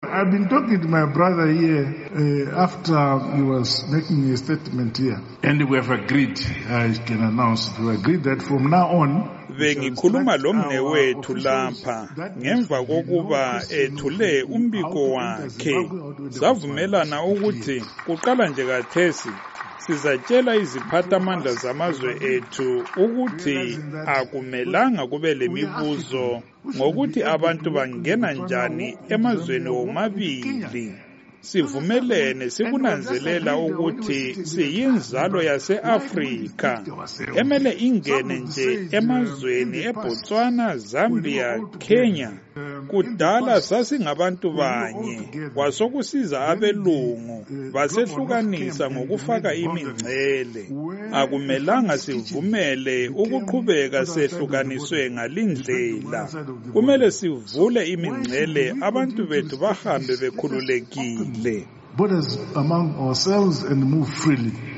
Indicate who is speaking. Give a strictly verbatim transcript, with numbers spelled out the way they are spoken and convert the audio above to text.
Speaker 1: I've been talking to my brother here uh, after he was making a statement here, and we have agreed, I can announce, we agreed that from now on,
Speaker 2: bengikhuluma lomnewethu lapha ngemva kokuba ethule umbiko wakhe savumelana ukuthi kuqala nje kathesi sizatshela iziphathamandla zamazwe ethu ukuthi akumelanga kube lemibuzo ngokuthi abantu bangena njani emazweni omabili. Sivumelene sikunanzelela ukuthi siyinzalo yase-Afrika emele ingene nje emazweni eBotswana, Zambia, Kenya. Kudala sasingabantu banye kwasokusiza abelungu basehlukanisa ngokufaka imingcele. Akumelanga sivumele ukuqhubeka sehlukaniswe ngalindlela. Kumele sivule imingcele abantu bethu bahambe bekhululekile.
Speaker 1: Borders among ourselves and move freely.